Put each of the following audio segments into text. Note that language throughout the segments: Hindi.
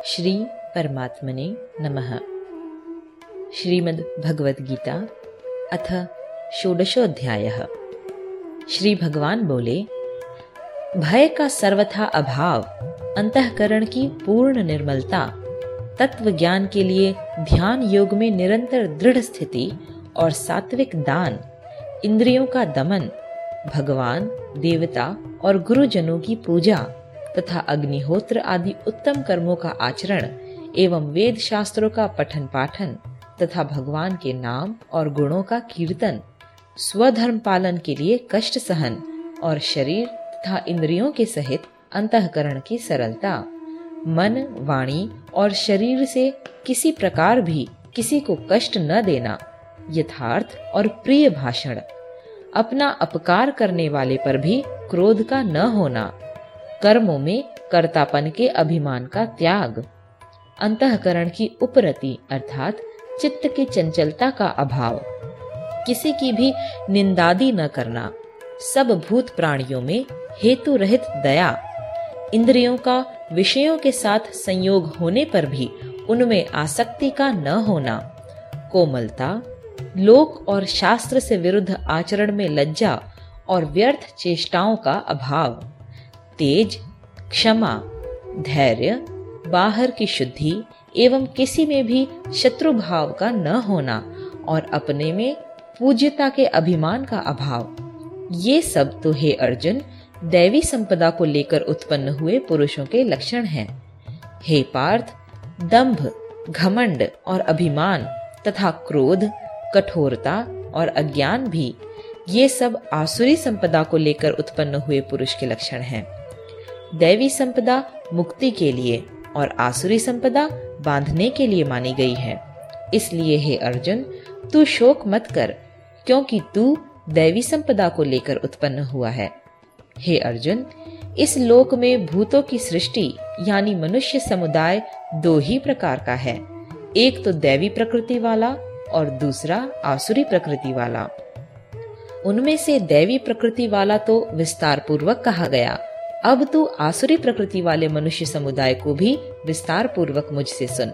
श्री परमात्मने नमः। श्रीमद् भगवद गीता अथ षोडशोऽध्यायः। श्री भगवान बोले, भय का सर्वथा अभाव, अंतःकरण की पूर्ण निर्मलता, तत्व ज्ञान के लिए ध्यान योग में निरंतर दृढ़ स्थिति और सात्विक दान, इंद्रियों का दमन, भगवान, देवता और गुरुजनों की पूजा तथा अग्निहोत्र आदि उत्तम कर्मों का आचरण एवं वेद शास्त्रों का पठन पाठन तथा भगवान के नाम और गुणों का कीर्तन, स्वधर्म पालन के लिए कष्ट सहन और शरीर तथा इंद्रियों के सहित अंतःकरण की सरलता, मन, वाणी और शरीर से किसी प्रकार भी किसी को कष्ट न देना, यथार्थ और प्रिय भाषण, अपना अपकार करने वाले पर भी क्रोध का न होना, कर्मों में कर्तापन के अभिमान का त्याग, अंतःकरण की उपरति अर्थात चित्त की चंचलता का अभाव, किसी की भी निंदादि न करना, सब भूत प्राणियों में हेतु रहित दया, इंद्रियों का विषयों के साथ संयोग होने पर भी उनमें आसक्ति का न होना, कोमलता, लोक और शास्त्र से विरुद्ध आचरण में लज्जा और व्यर्थ चेष्टाओं का अभाव, तेज, क्षमा, धैर्य, बाहर की शुद्धि एवं किसी में भी शत्रु भाव का न होना और अपने में पूज्यता के अभिमान का अभाव, ये सब तो हे अर्जुन दैवी संपदा को लेकर उत्पन्न हुए पुरुषों के लक्षण हैं। हे पार्थ, दंभ, घमंड और अभिमान तथा क्रोध, कठोरता और अज्ञान भी ये सब आसुरी संपदा को लेकर उत्पन्न हुए पुरुष के लक्षण हैं। दैवी संपदा मुक्ति के लिए और आसुरी संपदा बांधने के लिए मानी गई है। इसलिए हे अर्जुन, तू शोक मत कर, क्योंकि तू दैवी संपदा को लेकर उत्पन्न हुआ है। हे अर्जुन, इस लोक में भूतों की सृष्टि यानी मनुष्य समुदाय दो ही प्रकार का है, एक तो दैवी प्रकृति वाला और दूसरा आसुरी प्रकृति वाला। उनमें से दैवी प्रकृति वाला तो विस्तार पूर्वक कहा गया, अब तू आसुरी प्रकृति वाले मनुष्य समुदाय को भी विस्तार पूर्वक मुझसे सुन।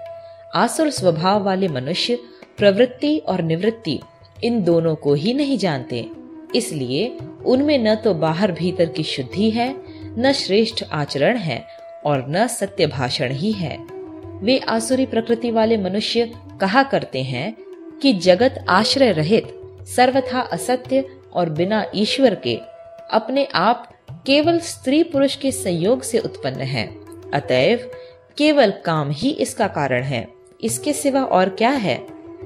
आसुर स्वभाव वाले मनुष्य प्रवृत्ति और निवृत्ति इन दोनों को ही नहीं जानते, इसलिए उनमें न तो बाहर भीतर की शुद्धि है, न श्रेष्ठ आचरण है और न सत्य भाषण ही है। वे आसुरी प्रकृति वाले मनुष्य कहा करते हैं कि जगत आश्रय रहित, सर्वथा असत्य और बिना ईश्वर के अपने आप केवल स्त्री पुरुष के संयोग से उत्पन्न है, अतएव केवल काम ही इसका कारण है, इसके सिवा और क्या है।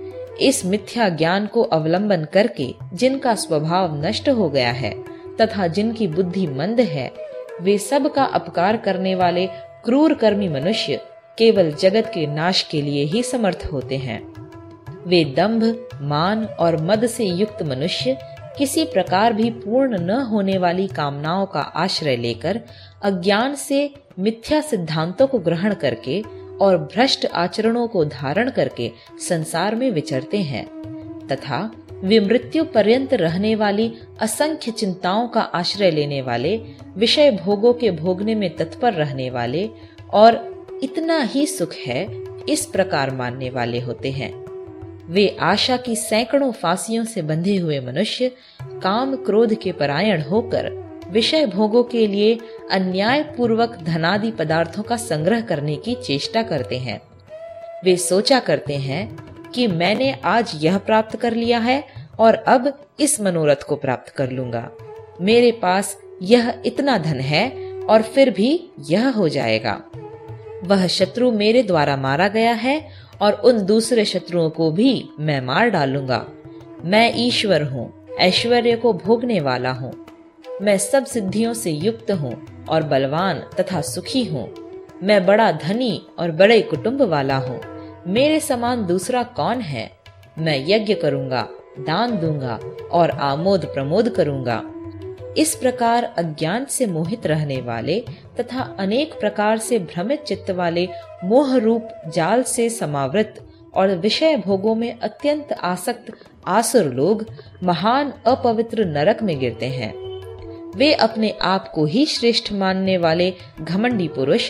इस मिथ्या ज्ञान को अवलंबन करके जिनका स्वभाव नष्ट हो गया है तथा जिनकी बुद्धि मंद है, वे सब का अपकार करने वाले क्रूर कर्मी मनुष्य केवल जगत के नाश के लिए ही समर्थ होते हैं। वे दंभ, मान और मद से युक्त मनुष्य किसी प्रकार भी पूर्ण न होने वाली कामनाओं का आश्रय लेकर अज्ञान से मिथ्या सिद्धांतों को ग्रहण करके और भ्रष्ट आचरणों को धारण करके संसार में विचरते हैं तथा वे मृत्यु पर्यंत रहने वाली असंख्य चिंताओं का आश्रय लेने वाले, विषय भोगों के भोगने में तत्पर रहने वाले और इतना ही सुख है इस प्रकार मानने वाले होते हैं। वे आशा की सैकड़ों फांसियों से बंधे हुए मनुष्य काम क्रोध के परायण होकर विषय भोगों के लिए अन्याय पूर्वक धनादि पदार्थों का संग्रह करने की चेष्टा करते हैं। वे सोचा करते हैं कि मैंने आज यह प्राप्त कर लिया है और अब इस मनोरथ को प्राप्त कर लूंगा, मेरे पास यह इतना धन है और फिर भी यह हो जाएगा, वह शत्रु मेरे द्वारा मारा गया है और उन दूसरे शत्रुओं को भी मैं मार डालूंगा। मैं ईश्वर हूँ, ऐश्वर्य को भोगने वाला हूँ, मैं सब सिद्धियों से युक्त हूँ और बलवान तथा सुखी हूँ, मैं बड़ा धनी और बड़े कुटुंब वाला हूँ, मेरे समान दूसरा कौन है। मैं यज्ञ करूंगा, दान दूंगा और आमोद प्रमोद करूंगा। इस प्रकार अज्ञान से मोहित रहने वाले तथा अनेक प्रकार से भ्रमित चित्त वाले मोह रूप जाल से समावृत और विषय भोगों में अत्यंत आसक्त आसुर लोग महान अपवित्र नरक में गिरते हैं। वे अपने आप को ही श्रेष्ठ मानने वाले घमंडी पुरुष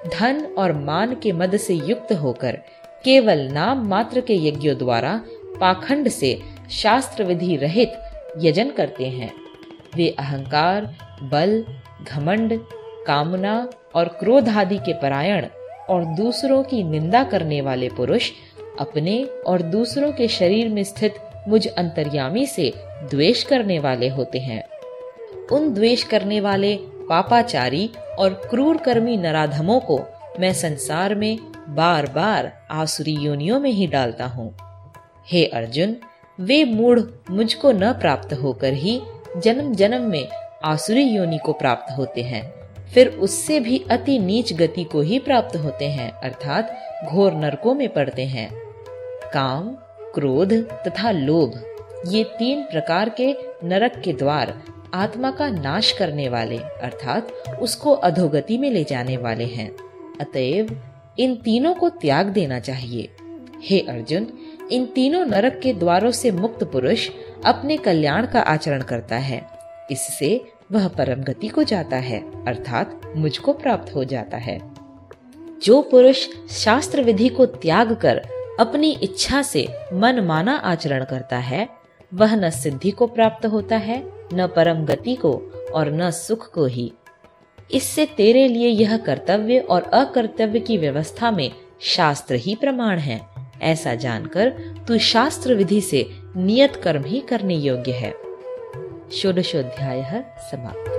धन और मान के मद से युक्त होकर केवल नाम मात्र के यज्ञों द्वारा पाखंड से शास्त्र विधि रहित यजन करते हैं, वे अहंकार, बल, घमंड, कामना और क्रोध आदि के परायण और दूसरों की निंदा करने वाले पुरुष अपने और दूसरों के शरीर में स्थित मुझ अंतर्यामी से द्वेष करने वाले होते हैं। उन द्वेष करने वाले पापाचारी और क्रूर कर्मी नराधमों को मैं संसार में बार बार आसुरी योनियों में ही डालता हूँ। हे अर्जुन, वे मूढ़ मुझको न प्राप्त होकर ही जन्म जन्म में आसुरी योनि को प्राप्त होते हैं, फिर उससे भी अति नीच गति को ही प्राप्त होते हैं, अर्थात घोर नरकों में पड़ते हैं। काम, क्रोध तथा लोभ, ये 3 प्रकार के नरक के द्वार आत्मा का नाश करने वाले अर्थात उसको अधोगति में ले जाने वाले हैं। अतएव इन तीनों को त्याग देना चाहिए। हे अर्जुन, इन तीनों नरक के द्वारों से मुक्त पुरुष अपने कल्याण का आचरण करता है, इससे वह परम गति को जाता है, अर्थात मुझको प्राप्त हो जाता है। जो पुरुष शास्त्र विधि को त्याग कर अपनी इच्छा से मन माना आचरण करता है, वह न सिद्धि को प्राप्त होता है, न परम गति को और न सुख को ही। इससे तेरे लिए यह कर्तव्य और अकर्तव्य की व्यवस्था में शास्त्र ही प्रमाण है। ऐसा जानकर तू शास्त्र विधि से नियत कर्म ही करने योग्य है। षोडशोऽध्यायः समाप्त।